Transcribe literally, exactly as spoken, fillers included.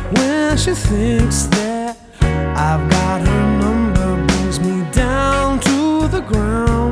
When she thinks that I've got her number, brings me down to the ground.